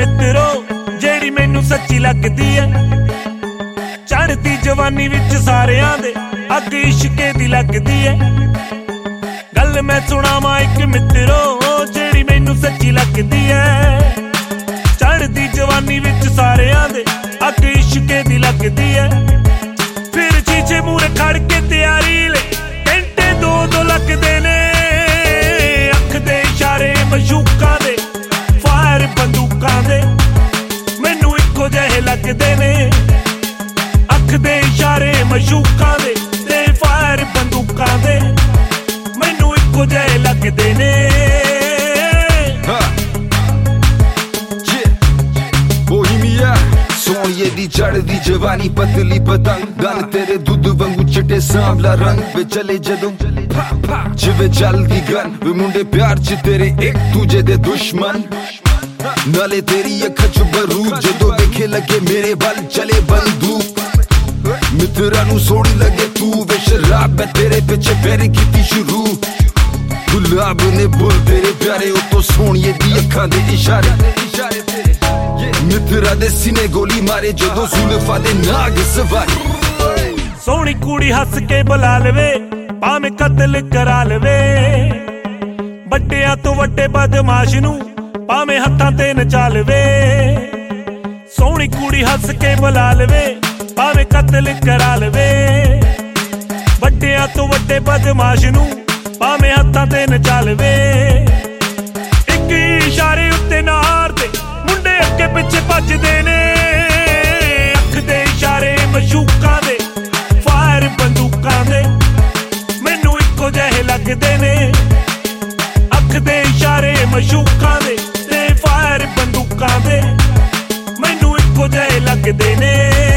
मित्रो जेड़ी मैनू सच्ची लगदी है। चढ़दी जवानी विच सारियां दे अग इश्के दी लगदी है। गल मैं सुणावां इक मित्रो जेड़ी मैनू सच्ची लगदी है। चढ़दी जवानी विच सारियां दे अग इश्के दी लगदी है। फिर शीशे मूहरे खड़ के तैयारी ले घंटे दो लगदे ने। अख दे इशारे मशूकां दे फायर बंदूकां दे मैनू इक्को जिहे लगदे ने। अख दे इशारे मशूकां दे ते फायर बंदूकां दे मैनू इक्को जिहे लगदे ने। सोनिए दी चढ़दी जवानी पतली पतंग गल तेरे दुध वांगू चिट्टे सांवला रंग वे चले जदों जिवे चलदी गन वे मुंडे प्यार च तेरे एक दूजे दे दुश्मन। नाले तेरी अखां च बारूद जदों देखे लगे मेरे बल चले बंदूक। मित्रा नू सोहनी लगे तू वे शराब है तेरे पिछे फिर कीती शुरू। गुलाब ने बोल तेरे प्यारे उतो सोनिए दी अखां दे इशारे मित्रा दे सीने गोली मारे जदों जुल्फां दे नाग सवारी। सोहनी कुड़ी हस के बुला लवे भावें कतल करा लवे। वड्डियां तो वड्डे बदमाश नू भावें हत्थां ते नचा लवे। सोहनी कुड़ी हस के बुला लवे भावें कतल करा लवे। वड्डियां तो वड्डे बदमाश नू भावें हत्थां ते नचा लवे। इक इशारे उत्ते नार दे मुंडे अगे पिछे भजदे ने। अख दे इशारे मशूकां दे फायर बंदूकां दे मैनू इक्को जिहे लगदे ने। अख दे इशारे मशूकां दे ते फायर बंदूकां दे मैनू इक्को जिहे लगदे ने।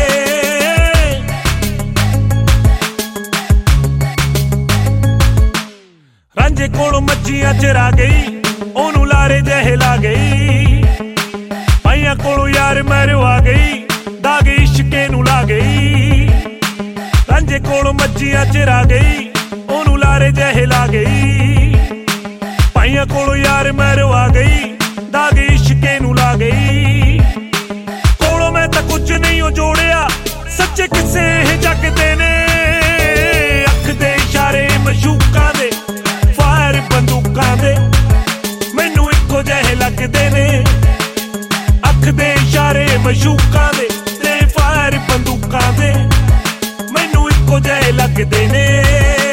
रांझे कोलों मच्छियां चरा गई ओनू लारे जिहे ला गई। भाइयां कोलों यार मैरो आ गई दाग इश्के नू ला गई। रांझे कोलों मच्छियां चरा गई ओनू लारे जिहे ला गई। भाइयां कोलों यार मैरो आ गई दाग इश्के नू ला गई। कोलों मैं तां कुछ नहीं ओ जोड़िया सच्चे किस्से जग दे ने। अख दे इशारे मशूकां दे फायर बंदूकां दे मैनू इक्को जिहे लगदे ने। अख दे इशारे मशूकां दे ते फायर बंदूकां दे मैनू इक्को जिहे लगदे ने।